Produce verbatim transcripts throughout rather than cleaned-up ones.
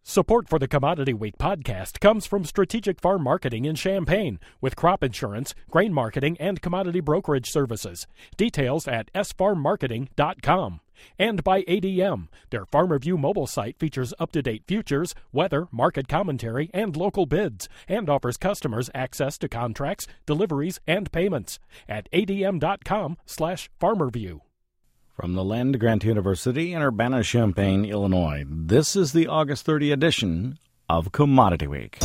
Support for the Commodity Week podcast comes from Strategic Farm Marketing in Champaign with crop insurance, grain marketing, and commodity brokerage services. Details at s farm marketing dot com. And by A D M. Their Farm Review mobile site features up-to-date futures, weather, market commentary, and local bids, and offers customers access to contracts, deliveries, and payments at A D M dot com slash farm review. From the Land Grant University in Urbana-Champaign, Illinois, this is the August thirtieth edition of Commodity Week.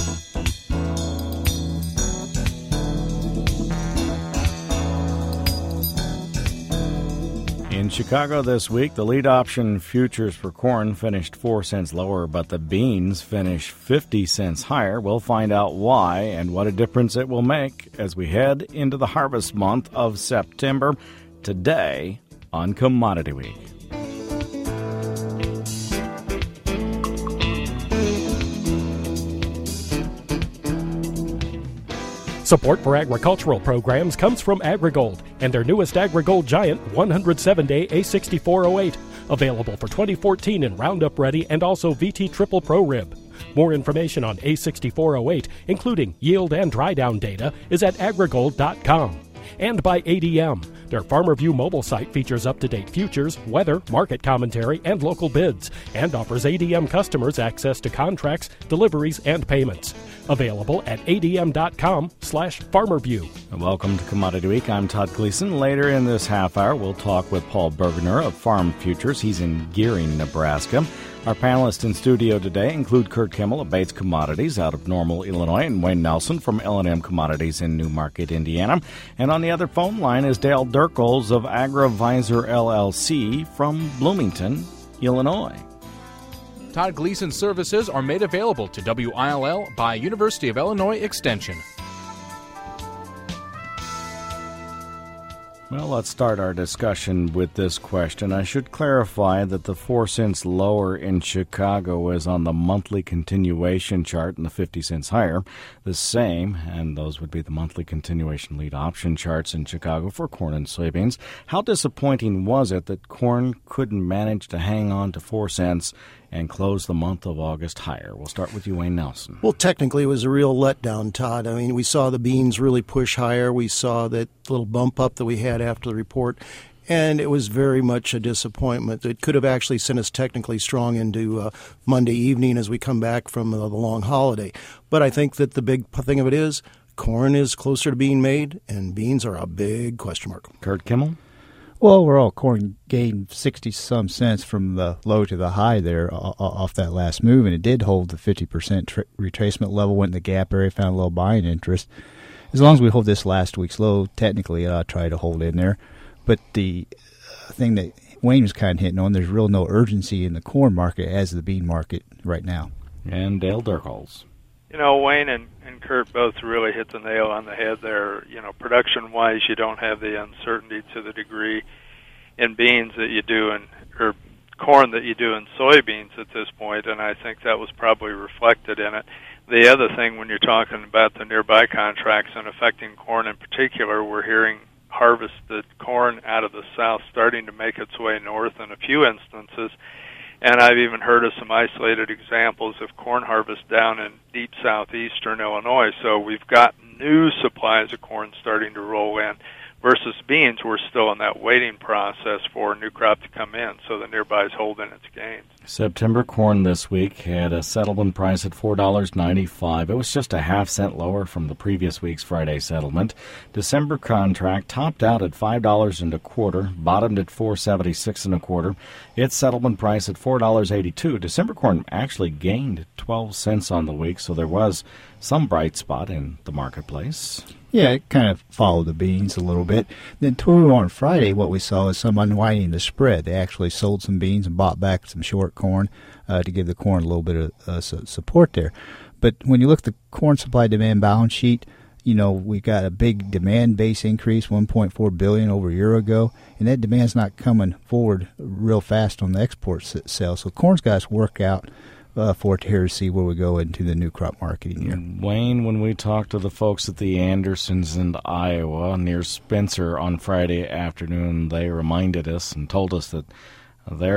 In Chicago this week, the lead option futures for corn finished four cents lower, but the beans finished fifty cents higher. We'll find out why and what a difference it will make as we head into the harvest month of September. Today on Commodity Week. Support for agricultural programs comes from AgriGold and their newest AgriGold Giant one hundred seven day A sixty-four oh eight, available for twenty fourteen in Roundup Ready and also V T Triple Pro Rib. More information on A sixty-four oh eight, including yield and dry down data, is at agrigold dot com. And by A D M. Their Farm Review mobile site features up-to-date futures, weather, market commentary, and local bids, and offers A D M customers access to contracts, deliveries, and payments. Available at A D M dot com slash farmerview. Welcome to Commodity Week. I'm Todd Gleason. Later in this half hour, we'll talk with Paul Bergner of Farm Futures. He's in Gearing, Nebraska. Our panelists in studio today include Kurt Kimmel of Bates Commodities out of Normal, Illinois, and Wayne Nelson from L and M Commodities in Newmarket, Indiana. And on the other phone line is Dale Dirkels of AgriVisor L L C from Bloomington, Illinois. Todd Gleason services are made available to W I L L by University of Illinois Extension. Well, let's start our discussion with this question. I should clarify that the four cents lower in Chicago is on the monthly continuation chart and the fifty cents higher. The same, and those would be the monthly continuation lead option charts in Chicago for corn and soybeans. How disappointing was it that corn couldn't manage to hang on to four cents and close the month of August higher? We'll start with you, Wayne Nelson. Well, technically, it was a real letdown, Todd. I mean, we saw the beans really push higher. We saw that little bump up that we had after the report, and it was very much a disappointment. It could have actually sent us technically strong into uh, Monday evening as we come back from uh, the long holiday. But I think that the big thing of it is corn is closer to being made, and beans are a big question mark. Kurt Kimmel? Well, overall, corn gained sixty-some cents from the low to the high there off that last move, and it did hold the fifty percent tra- retracement level, went in the gap area, found a little buying interest. As long as we hold this last week's low, technically I'll try to hold in there. But the thing that Wayne was kind of hitting on, there's real no urgency in the corn market as the bean market right now. And Dale Dirkels. You know, Wayne and, and Kurt both really hit the nail on the head there. You know, production-wise, you don't have the uncertainty to the degree in beans that you do in, or corn that you do in soybeans at this point, and I think that was probably reflected in it. The other thing, when you're talking about the nearby contracts and affecting corn in particular, we're hearing harvested corn out of the south starting to make its way north in a few instances. And I've even heard of some isolated examples of corn harvest down in deep southeastern Illinois. So we've got new supplies of corn starting to roll in. Versus beans, we're still in that waiting process for a new crop to come in, so the nearby is holding its gains. September corn this week had a settlement price at four dollars and ninety-five cents. It was just a half cent lower from the previous week's Friday settlement. December contract topped out at five dollars and a quarter, bottomed at four dollars and seventy-six cents and a quarter. Its settlement price at four dollars and eighty-two cents. December corn actually gained twelve cents on the week, so there was some bright spot in the marketplace. Yeah, it kind of followed the beans a little bit. Then tomorrow on Friday, what we saw is some unwinding the spread. They actually sold some beans and bought back some short corn uh, to give the corn a little bit of uh, support there. But when you look at the corn supply-demand balance sheet, you know, we got a big demand base increase, one point four billion dollars over a year ago, and that demand's not coming forward real fast on the export sales. So corn's got to work out Uh, for it here to see where we go into the new crop marketing year. Wayne, when we talked to the folks at the Andersons in Iowa near Spencer on Friday afternoon, they reminded us and told us that their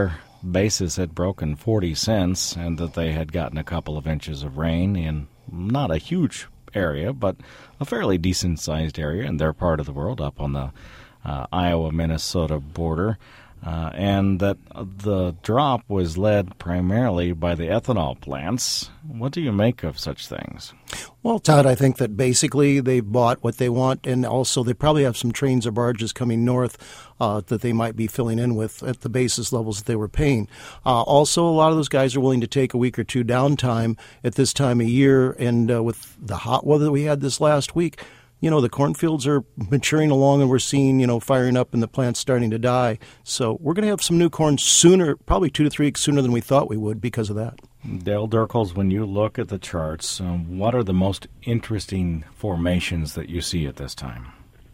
basis had broken forty cents and that they had gotten a couple of inches of rain in not a huge area, but a fairly decent-sized area in their part of the world up on the uh, Iowa-Minnesota border. Uh, and that the drop was led primarily by the ethanol plants. What do you make of such things? Well, Todd, I think that basically they bought what they want, and also they probably have some trains or barges coming north uh, that they might be filling in with at the basis levels that they were paying. Uh, also, a lot of those guys are willing to take a week or two downtime at this time of year, and uh, with the hot weather that we had this last week, you know, the cornfields are maturing along, and we're seeing, you know, firing up and the plants starting to die. So we're going to have some new corn sooner, probably two to three weeks sooner than we thought we would because of that. Dale Dirkels, when you look at the charts, um, what are the most interesting formations that you see at this time?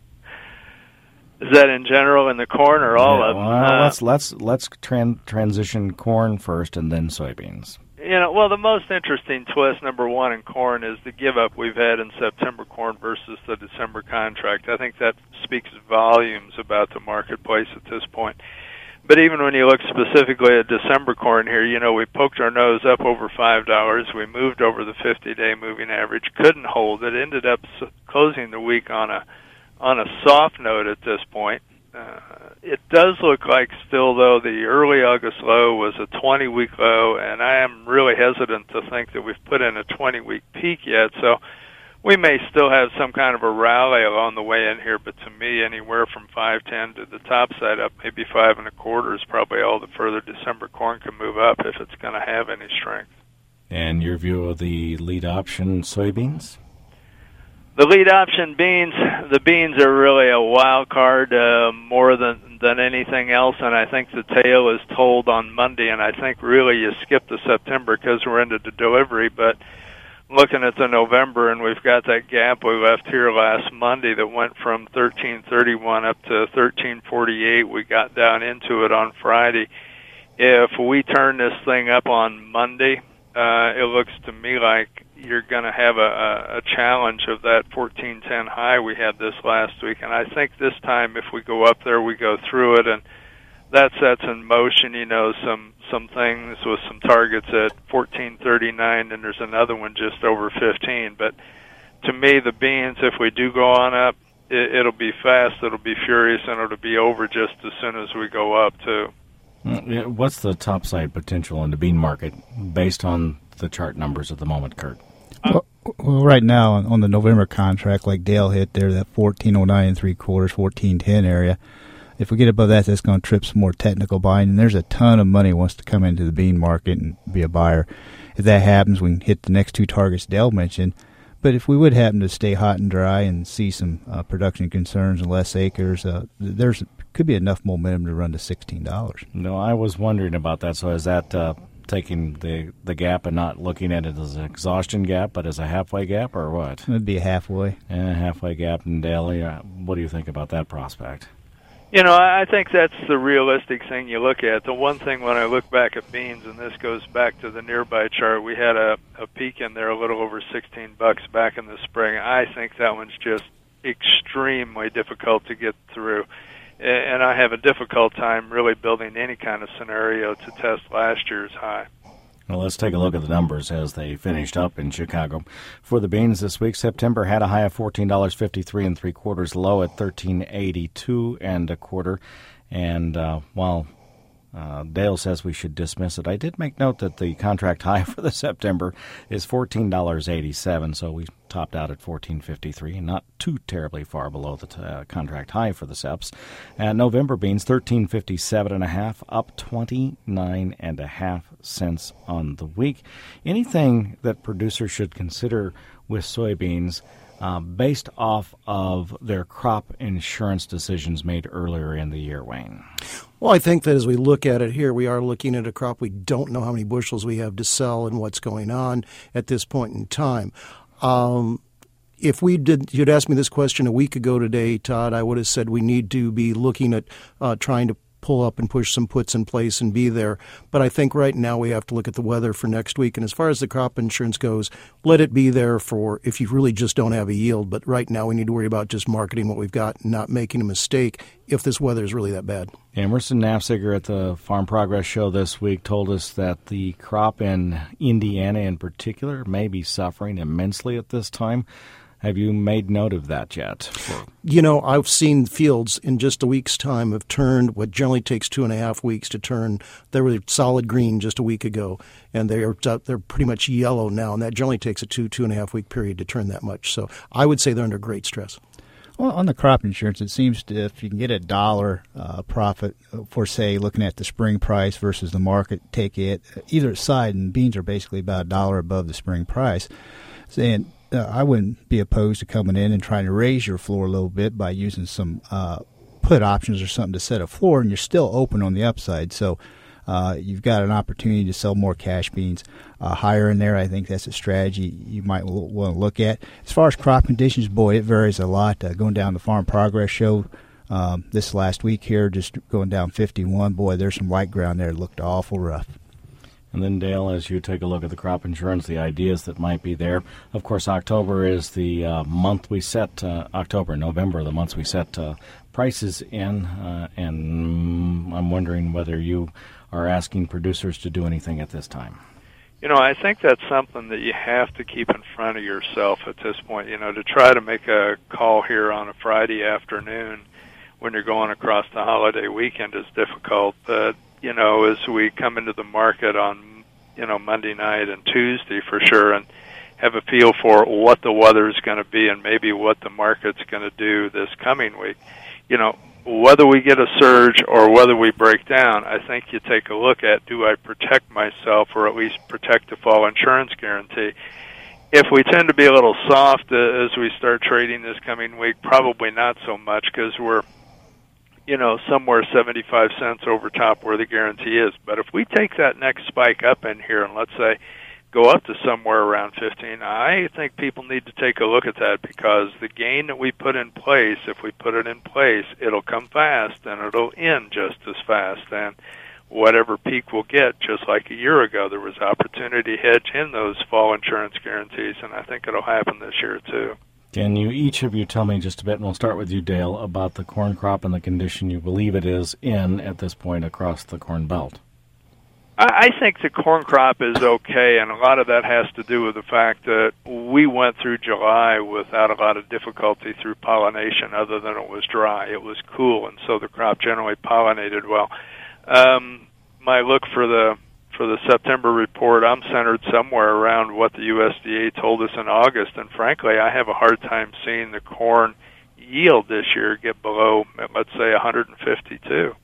Is that in general in the corn or all yeah, of them? Well, uh, let's let's let's tran- transition corn first and then soybeans. You know, well, the most interesting twist, number one, in corn is the give-up we've had in September corn versus the December contract. I think that speaks volumes about the marketplace at this point. But even when you look specifically at December corn here, you know, we poked our nose up over five dollars. We moved over the fifty-day moving average, couldn't hold it, ended up closing the week on a on a soft note at this point. Uh, it does look like still, though, the early August low was a twenty-week low, and I am really hesitant to think that we've put in a twenty-week peak yet. So we may still have some kind of a rally along the way in here, but to me, anywhere from five ten to the top side up, maybe five and a quarter is probably all the further December corn can move up if it's going to have any strength. And your view of the lead option soybeans? The lead option beans, the beans are really a wild card uh, more than than anything else, and I think the tale is told on Monday, and I think really you skip the September because we're into the delivery, but looking at the November, and we've got that gap we left here last Monday that went from thirteen thirty-one up to thirteen forty-eight. We got down into it on Friday. If we turn this thing up on Monday, uh, it looks to me like you're going to have a, a challenge of that fourteen ten high we had this last week. And I think this time if we go up there, we go through it, and that sets in motion, you know, some some things with some targets at fourteen thirty-nine, and there's another one just over fifteen. But to me, the beans, if we do go on up, it, it'll be fast, it'll be furious, and it'll be over just as soon as we go up, too. What's the topside potential in the bean market based on the chart numbers at the moment, Kurt? Well, well, right now on the November contract, like Dale hit there, that fourteen oh nine and three quarters, fourteen ten area. If we get above that, that's going to trip some more technical buying, and there's a ton of money wants to come into the bean market and be a buyer. If that happens, we can hit the next two targets Dale mentioned. But if we would happen to stay hot and dry and see some uh, production concerns and less acres, uh, there's could be enough momentum to run to sixteen dollars. No, I was wondering about that. So is that uh, taking the the gap and not looking at it as an exhaustion gap, but as a halfway gap, or what? It would be a halfway. And a halfway gap. And Dale, yeah, what do you think about that prospect? You know, I think that's the realistic thing you look at. The one thing when I look back at beans, and this goes back to the nearby chart, we had a, a peak in there a little over sixteen bucks back in the spring. I think that one's just extremely difficult to get through. And I have a difficult time really building any kind of scenario to test last year's high. Well, let's take a look at the numbers as they finished up in Chicago. For the beans this week, September had a high of fourteen dollars and fifty-three cents and three quarters, low at thirteen eighty-two and a quarter. And uh, while uh, Dale says we should dismiss it, I did make note that the contract high for the September is fourteen dollars and eighty-seven cents, so we topped out at fourteen fifty-three, not too terribly far below the t- uh, contract high for the Seps. And November beans, thirteen fifty-seven and a half, up twenty-nine and a half cents on the week. Anything that producers should consider with soybeans uh, based off of their crop insurance decisions made earlier in the year, Wayne? Well, I think that as we look at it here, we are looking at a crop. We don't know how many bushels we have to sell and what's going on at this point in time. Um, if we did, you'd asked me this question a week ago today, Todd, I would have said we need to be looking at uh, trying to pull up and push some puts in place and be there. But I think right now we have to look at the weather for next week. And as far as the crop insurance goes, let it be there for if you really just don't have a yield. But right now we need to worry about just marketing what we've got and not making a mistake if this weather is really that bad. Emerson Nafziger at the Farm Progress Show this week told us that the crop in Indiana in particular may be suffering immensely at this time. Have you made note of that yet? You know, I've seen fields in just a week's time have turned what generally takes two and a half weeks to turn. They were solid green just a week ago, and they are they're pretty much yellow now, and that generally takes a two, two and a half week period to turn that much. So I would say they're under great stress. Well, on the crop insurance, it seems to, if you can get a dollar uh, profit for, say, looking at the spring price versus the market, take it either side, and beans are basically about a dollar above the spring price. And uh, I wouldn't be opposed to coming in and trying to raise your floor a little bit by using some uh, put options or something to set a floor, and you're still open on the upside. So uh, you've got an opportunity to sell more cash beans uh, higher in there. I think that's a strategy you might w- want to look at. As far as crop conditions, boy, it varies a lot. Uh, going down the Farm Progress Show um, this last week here, just going down fifty-one, boy, there's some white ground there that looked awful rough. And then, Dale, as you take a look at the crop insurance, the ideas that might be there. Of course, October is the uh, month we set, uh, October, November, the months we set uh, prices in. Uh, and I'm wondering whether you are asking producers to do anything at this time. You know, I think that's something that you have to keep in front of yourself at this point. You know, to try to make a call here on a Friday afternoon when you're going across the holiday weekend is difficult. But you know, as we come into the market on, you know, Monday night and Tuesday for sure and have a feel for what the weather's going to be and maybe what the market's going to do this coming week, you know, whether we get a surge or whether we break down, I think you take a look at, do I protect myself or at least protect the fall insurance guarantee? If we tend to be a little soft uh, as we start trading this coming week, probably not so much because we're, you know, somewhere seventy-five cents over top where the guarantee is. But if we take that next spike up in here and let's say go up to somewhere around fifteen, I think people need to take a look at that because the gain that we put in place, if we put it in place, it'll come fast and it'll end just as fast. And whatever peak we'll get, just like a year ago, there was opportunity hedge in those fall insurance guarantees, and I think it'll happen this year too. Can you, each of you, tell me just a bit, and we'll start with you, Dale, about the corn crop and the condition you believe it is in at this point across the Corn Belt? I think the corn crop is okay, and a lot of that has to do with the fact that we went through July without a lot of difficulty through pollination other than it was dry. It was cool, and so the crop generally pollinated well. Um, my look for the for the September report, I'm centered somewhere around what the U S D A told us in August, and frankly, I have a hard time seeing the corn yield this year get below, let's say, one hundred fifty-two.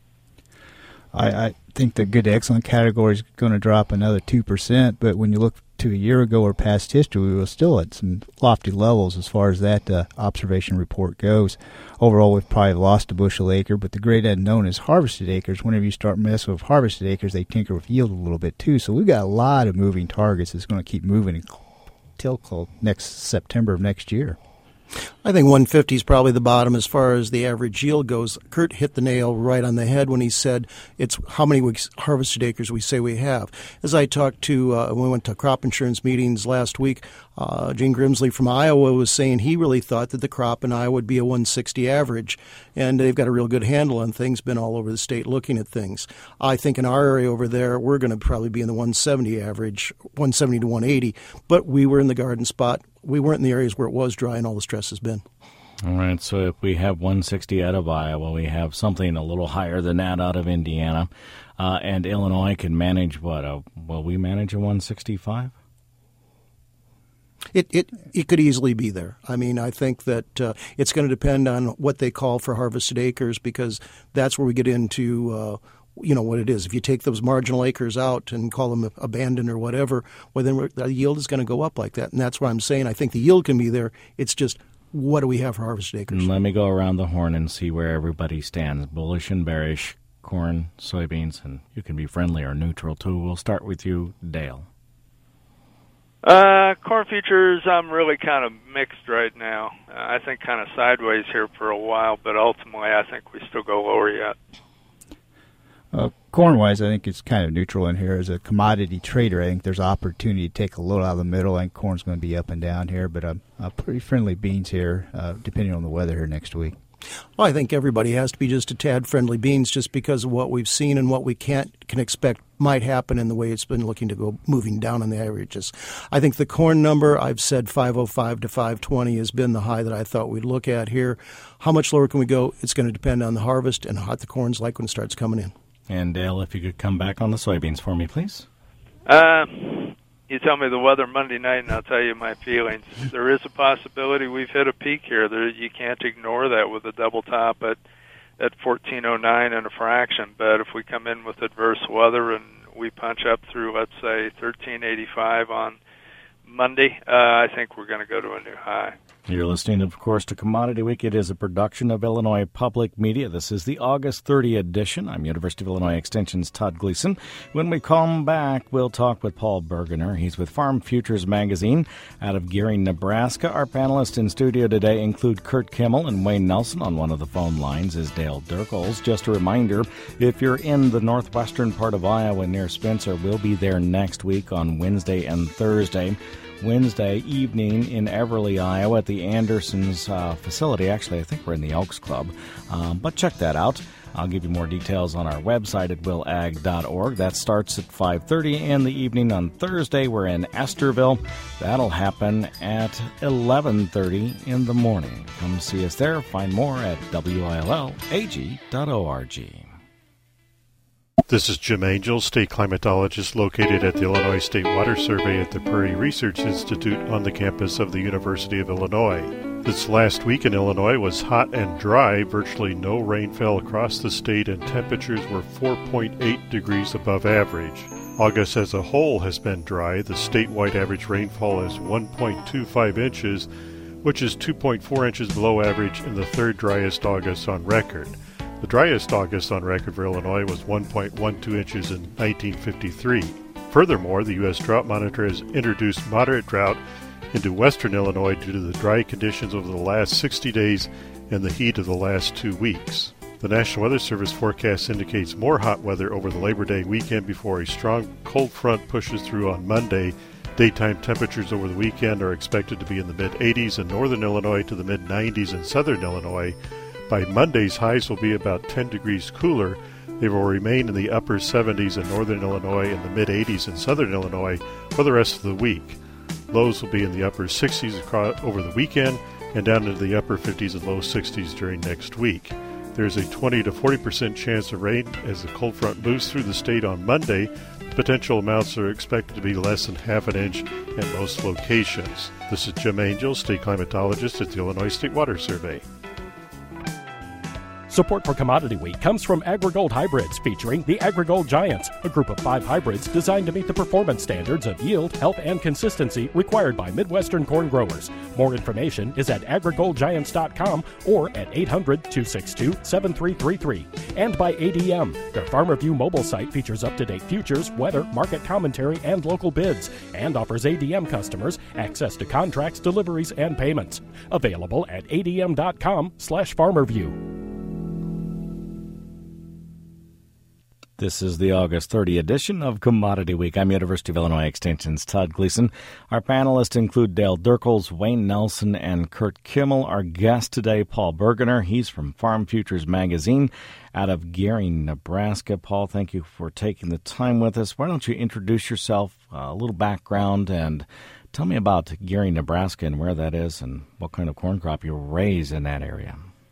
I, I think the good to excellent category is going to drop another two percent, but when you look to a year ago or past history, we were still at some lofty levels as far as that uh, observation report goes. Overall, we've probably lost a bushel acre, but the great unknown is harvested acres. Whenever you start messing with harvested acres, they tinker with yield a little bit too. So we've got a lot of moving targets that's going to keep moving until next September of next year. I think one fifty is probably the bottom as far as the average yield goes. Kurt hit the nail right on the head when he said it's how many weeks harvested acres we say we have. As I talked to, uh, when we went to crop insurance meetings last week, uh, Gene Grimsley from Iowa was saying he really thought that the crop in Iowa would be a one sixty average, and they've got a real good handle on things, been all over the state looking at things. I think in our area over there, we're going to probably be in the one seventy average, one seventy to one eighty, but we were in the garden spot. We weren't in the areas where it was dry and all the stress has been. All right, so if we have one sixty out of Iowa, we have something a little higher than that out of Indiana, uh, and Illinois can manage what? A, will we manage a one sixty-five? It it it could easily be there. I mean, I think that uh, it's going to depend on what they call for harvested acres because that's where we get into uh, you know what it is. If you take those marginal acres out and call them abandoned or whatever, well, then the yield is going to go up like that. And that's what I'm saying. I think the yield can be there. It's just what do we have for harvested acres? And let me go around the horn and see where everybody stands, bullish and bearish, corn, soybeans, and you can be friendly or neutral too. We'll start with you, Dale. Uh, corn futures, I'm really kind of mixed right now. Uh, I think kind of sideways here for a while, but ultimately I think we still go lower yet. Uh, corn-wise, I think it's kind of neutral in here. As a commodity trader, I think there's opportunity to take a little out of the middle. I think corn's going to be up and down here, but I'm uh, pretty friendly beans here, uh, depending on the weather here next week. Well, I think everybody has to be just a tad friendly beans just because of what we've seen and what we can't can expect might happen in the way it's been looking to go moving down in the averages. I think the corn number, I've said five oh five to five twenty has been the high that I thought we'd look at here. How much lower can we go? It's going to depend on the harvest and how hot the corn's like when it starts coming in. And Dale, if you could come back on the soybeans for me, please. Uh, you tell me the weather Monday night, and I'll tell you my feelings. There is a possibility we've hit a peak here. There, you can't ignore that with a double top at at fourteen oh nine and a fraction. But if we come in with adverse weather and we punch up through, let's say, thirteen eighty-five on Monday, uh, I think we're going to go to a new high. You're listening, of course, to Commodity Week. It is a production of Illinois Public Media. This is the August thirtieth edition. I'm University of Illinois Extension's Todd Gleason. When we come back, we'll talk with Paul Bergener. He's with Farm Futures Magazine out of Gering, Nebraska. Our panelists in studio today include Kurt Kimmel and Wayne Nelson. On one of the phone lines is Dale Dirkels. Just a reminder, if you're in the northwestern part of Iowa near Spencer, we'll be there next week on Wednesday and Thursday. Wednesday evening in Everly, Iowa at the Andersons uh, facility. Actually, I think we're in the Elks Club, um, but check that out. I'll give you more details on our website at will ag dot org. That starts at five thirty in the evening on Thursday. We're in Esterville. That'll happen at eleven thirty in the morning. Come see us there. Find more at will ag dot org. This is Jim Angel, state climatologist located at the Illinois State Water Survey at the Prairie Research Institute on the campus of the University of Illinois. This last week in Illinois was hot and dry. Virtually no rain fell across the state and temperatures were four point eight degrees above average. August as a whole has been dry. The statewide average rainfall is one point two five inches, which is two point four inches below average in the third driest August on record. The driest August on record for Illinois was one point one two inches in nineteen fifty-three. Furthermore, the U S Drought Monitor has introduced moderate drought into western Illinois due to the dry conditions over the last sixty days and the heat of the last two weeks. The National Weather Service forecast indicates more hot weather over the Labor Day weekend before a strong cold front pushes through on Monday. Daytime temperatures over the weekend are expected to be in the mid-eighties in northern Illinois to the mid-nineties in southern Illinois. By Monday's highs will be about ten degrees cooler. They will remain in the upper seventies in northern Illinois and the mid-eighties in southern Illinois for the rest of the week. Lows will be in the upper sixties across, over the weekend and down into the upper fifties and low sixties during next week. There's a twenty to forty percent chance of rain as the cold front moves through the state on Monday. Potential amounts are expected to be less than half an inch at most locations. This is Jim Angel, state climatologist at the Illinois State Water Survey. Support for Commodity Week comes from AgriGold Hybrids, featuring the AgriGold Giants, a group of five hybrids designed to meet the performance standards of yield, health, and consistency required by Midwestern corn growers. More information is at agri gold giants dot com or at eight hundred, two six two, seven three three three. And by A D M. Their Farm Review mobile site features up-to-date futures, weather, market commentary, and local bids, and offers A D M customers access to contracts, deliveries, and payments. Available at A D M dot com slash farmerview. This is the August thirtieth edition of Commodity Week. I'm University of Illinois Extension's Todd Gleason. Our panelists include Dale Dirkels, Wayne Nelson, and Kurt Kimmel. Our guest today, Paul Bergener. He's from Farm Futures Magazine out of Gering, Nebraska. Paul, thank you for taking the time with us. Why don't you introduce yourself, uh, a little background, and tell me about Gering, Nebraska and where that is and what kind of corn crop you raise in that area.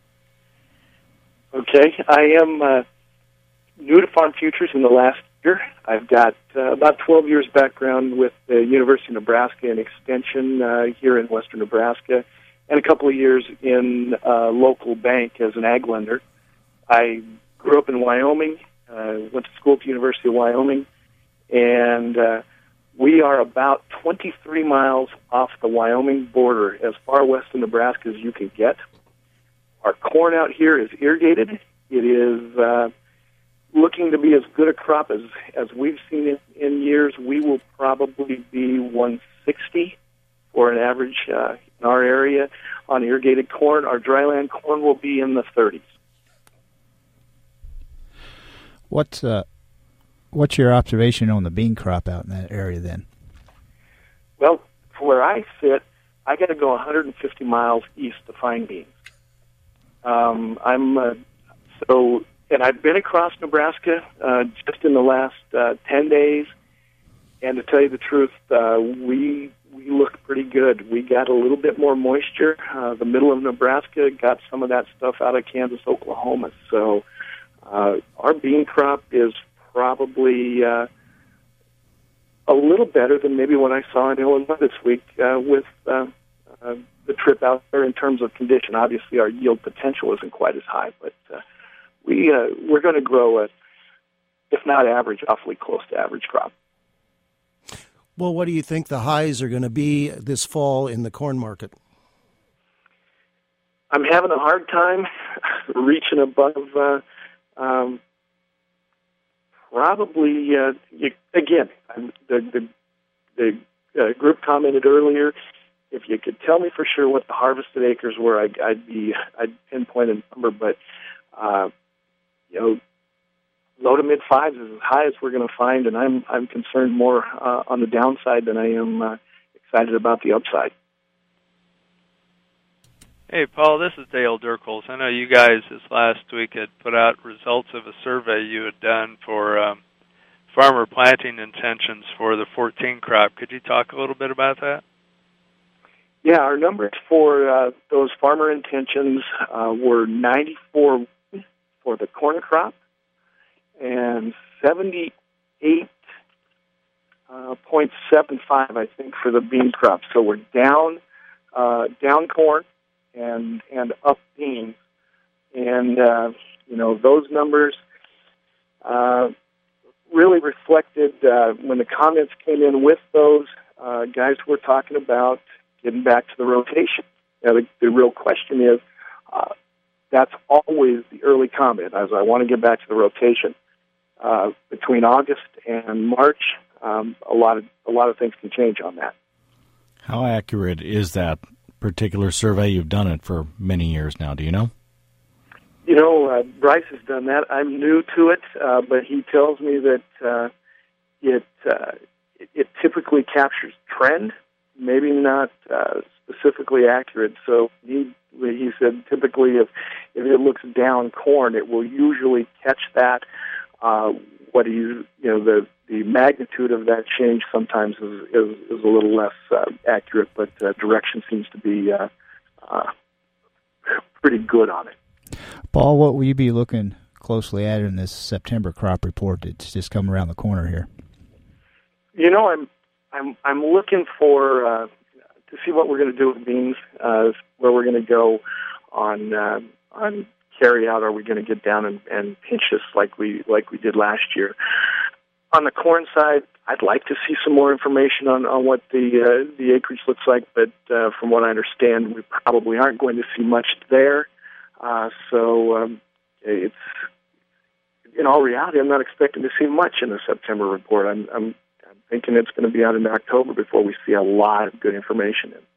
Okay, I am... Uh new to Farm Futures in the last year. I've got uh, about twelve years background with the University of Nebraska and Extension uh, here in western Nebraska, and a couple of years in a local bank as an ag lender. I grew up in Wyoming, uh, went to school at the University of Wyoming, and uh, we are about twenty-three miles off the Wyoming border, as far west of Nebraska as you can get. Our corn out here is irrigated. It is... Uh, looking to be as good a crop as, as we've seen it in years. We will probably be one sixty for an average uh, in our area on irrigated corn. Our dryland corn will be in the thirties. What's uh, what's your observation on the bean crop out in that area then? Well, from where I sit, I got to go one hundred fifty miles east to find beans. Um, I'm uh, so, and I've been across Nebraska uh, just in the last uh, ten days. And to tell you the truth, uh, we we look pretty good. We got a little bit more moisture. Uh, the middle of Nebraska got some of that stuff out of Kansas, Oklahoma. So uh, our bean crop is probably uh, a little better than maybe what I saw in Illinois this week uh, with uh, uh, the trip out there in terms of condition. Obviously, our yield potential isn't quite as high, but uh, we uh, we're going to grow a, if not average, awfully close to average crop. Well, what do you think the highs are going to be this fall in the corn market? I'm having a hard time reaching above, uh, um, probably, uh, you, again, I'm, the, the, the uh, group commented earlier, if you could tell me for sure what the harvested acres were, I'd, I'd be, I'd pinpoint a number, but, uh, you know, low to mid fives is as high as we're going to find, and I'm I'm concerned more uh, on the downside than I am uh, excited about the upside. Hey, Paul, this is Dale Dirkles. I know you guys this last week had put out results of a survey you had done for um, farmer planting intentions for the fourteen crop. Could you talk a little bit about that? Yeah, our numbers for uh, those farmer intentions uh, were ninety-four for the corn crop, and seventy-eight point seven five, I think, for the bean crop. So we're down, uh, down corn and and up beans, and uh, you know those numbers uh, really reflected uh, when the comments came in with those uh, guys were talking about getting back to the rotation. Now the, the real question is, uh, that's always the early comment, as I want to get back to the rotation. Uh, between August and March, um, a lot of a lot of things can change on that. How accurate is that particular survey? You've done it for many years now. Do you know? You know, uh, Bryce has done that. I'm new to it, uh, but he tells me that uh, it, uh, it it typically captures trend, maybe not uh, specifically accurate. So he he said typically if if it looks down corn, it will usually catch that. Uh, what he, you know, the, the magnitude of that change sometimes is, is, is a little less uh, accurate, but uh, direction seems to be uh, uh, pretty good on it. Paul, what will you be looking closely at in this September crop report that's just come around the corner here? You know, I'm I'm I'm looking for uh, to see what we're going to do with beans, uh, where we're going to go on uh, on. carry out, are we going to get down and, and pinch this like we like we did last year? On the corn side, I'd like to see some more information on, on what the uh, the acreage looks like, but uh, from what I understand, we probably aren't going to see much there. Uh, so um, it's in all reality, I'm not expecting to see much in the September report. I'm, I'm, I'm thinking it's going to be out in October before we see a lot of good information in.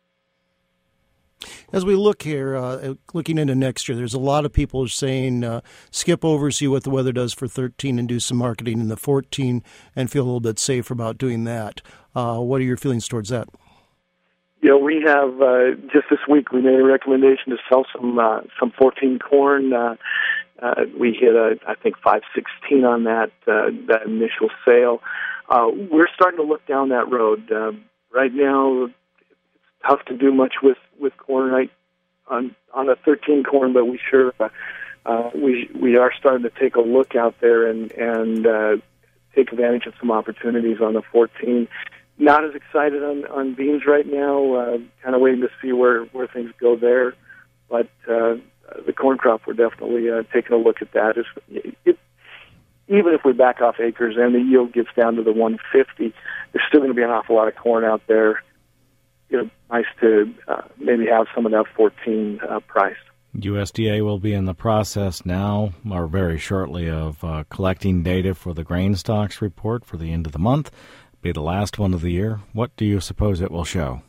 As we look here, uh, looking into next year, there's a lot of people saying uh, skip over, see what the weather does for thirteen and do some marketing in the fourteen and feel a little bit safer about doing that. Uh, what are your feelings towards that? You know, we have, uh, just this week, we made a recommendation to sell some uh, some fourteen corn. Uh, uh, we hit, a, I think, five sixteen on that, uh, that initial sale. Uh, we're starting to look down that road. Uh, right now, tough to do much with, with corn right on on a thirteen corn, but we sure uh, uh, we we are starting to take a look out there and and uh, take advantage of some opportunities on the fourteen. Not as excited on, on beans right now. Uh, kind of waiting to see where, where things go there, but uh, the corn crop, we're definitely uh, taking a look at that. It's, it, even if we back off acres and the yield gets down to the one fifty, there's still going to be an awful lot of corn out there. You know, nice to uh, maybe have some of that fourteen uh, priced. U S D A will be in the process now, or very shortly, of uh, collecting data for the grain stocks report for the end of the month. It'll be the last one of the year. What do you suppose it will show?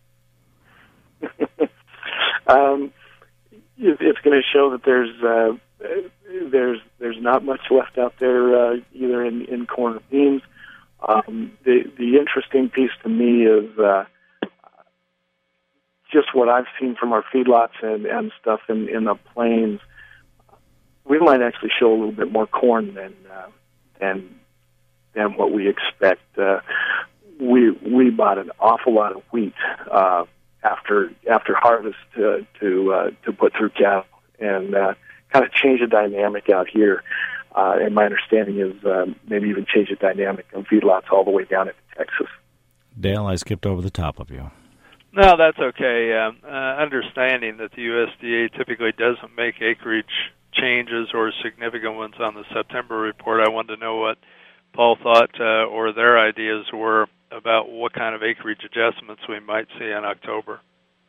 um, it's going to show that there's uh, there's there's not much left out there uh, either in, in corn or beans. Um, the the interesting piece to me is uh, just what I've seen from our feedlots and, and stuff in, in the plains. We might actually show a little bit more corn than uh, than than what we expect. Uh, we we bought an awful lot of wheat uh, after after harvest to to, uh, to put through cattle and uh, kind of change the dynamic out here. Uh, and my understanding is um, maybe even change the dynamic of feedlots all the way down into Texas. Dale, I skipped over the top of you. No, that's okay. Um, uh, understanding that the U S D A typically doesn't make acreage changes or significant ones on the September report, I wanted to know what Paul thought uh, or their ideas were about what kind of acreage adjustments we might see in October.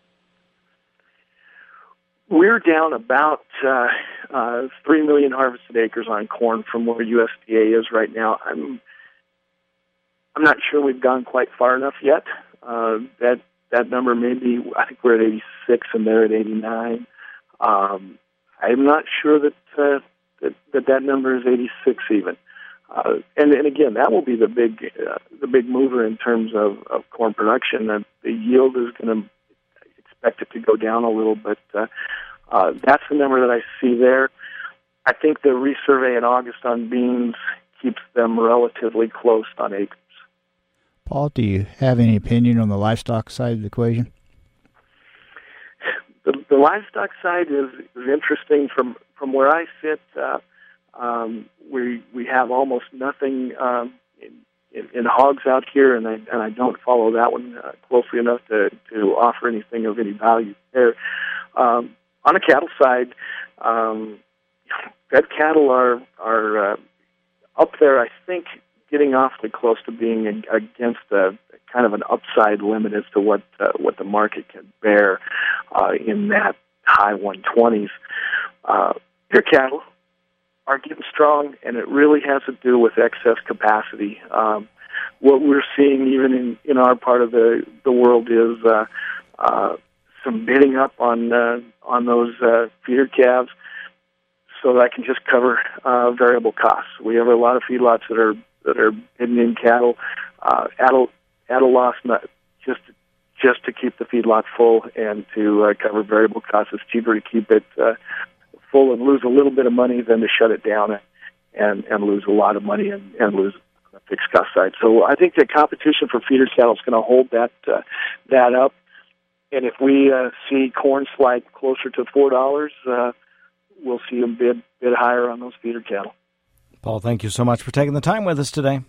We're down about uh, uh, three million harvested acres on corn from where U S D A is right now. I'm I'm not sure we've gone quite far enough yet. Uh, that that number may be, I think we're at eighty-six and they're at eighty-nine. Um, I'm not sure that, uh, that that that number is eighty-six even. Uh, and, and again, that will be the big uh, the big mover in terms of, of corn production. Uh, the yield is going to expect it to go down a little, but uh, uh, that's the number that I see there. I think the resurvey in August on beans keeps them relatively close on acres. Paul, do you have any opinion on the livestock side of the equation? The, the livestock side is, is interesting from, from where I sit. Uh, um, we we have almost nothing um, in, in, in hogs out here, and I and I don't follow that one uh, closely enough to, to offer anything of any value there. Um, on the cattle side, um, fed cattle are are uh, up there. I think getting awfully close to being against a kind of an upside limit as to what uh, what the market can bear uh, in that high one twenties. Uh, pure cattle are getting strong, and it really has to do with excess capacity. Um, what we're seeing even in, in our part of the, the world is uh, uh, some bidding up on uh, on those uh, feeder calves so that I can just cover uh, variable costs. We have a lot of feedlots that are that are bidding in cattle uh, at a at a loss, not just just to keep the feedlot full and to uh, cover variable costs. It's cheaper to keep it uh, full and lose a little bit of money than to shut it down and and, and lose a lot of money and, and lose the fixed cost side. So I think the competition for feeder cattle is going to hold that uh, that up. And if we uh, see corn slide closer to four dollars, uh, we'll see them bid bid higher on those feeder cattle. Paul, thank you so much for taking the time with us today.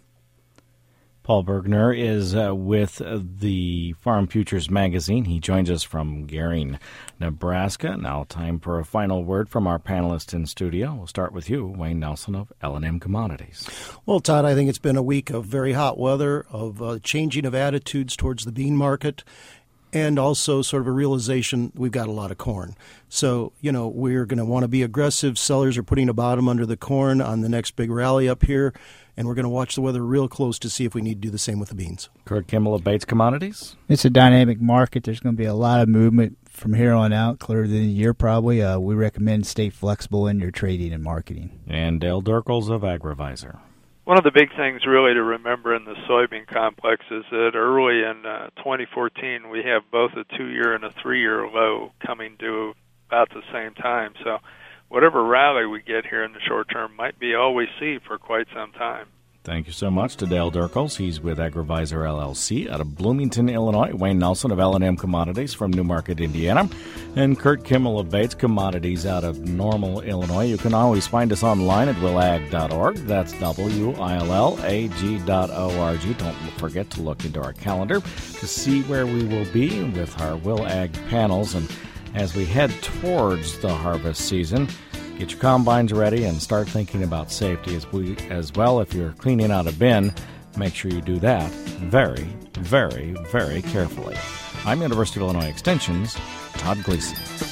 Paul Bergner is uh, with uh, the Farm Futures magazine. He joins us from Gering, Nebraska. Now time for a final word from our panelists in studio. We'll start with you, Wayne Nelson of L and M Commodities. Well, Todd, I think it's been a week of very hot weather, of uh, changing of attitudes towards the bean market, and also sort of a realization we've got a lot of corn. So, you know, we're going to want to be aggressive. Sellers are putting a bottom under the corn on the next big rally up here, and we're going to watch the weather real close to see if we need to do the same with the beans. Kurt Kimmel of Bates Commodities. It's a dynamic market. There's going to be a lot of movement from here on out, clear than a year probably. Uh, we recommend stay flexible in your trading and marketing. And Dale Durkels of AgriVisor. One of the big things really to remember in the soybean complex is that early in uh, twenty fourteen we have both a two-year and a three-year low coming due about the same time. So whatever rally we get here in the short term might be all we see for quite some time. Thank you so much to Dale Durkels. He's with AgriVisor L L C out of Bloomington, Illinois. Wayne Nelson of L and M Commodities from Newmarket, Indiana. And Kurt Kimmel of Bates Commodities out of Normal, Illinois. You can always find us online at will ag dot org. That's W I L L A G dot O R G. Don't forget to look into our calendar to see where we will be with our Will Ag panels. And as we head towards the harvest season, get your combines ready and start thinking about safety as we as well. If you're cleaning out a bin, make sure you do that very, very, very carefully. I'm University of Illinois Extension's Todd Gleason.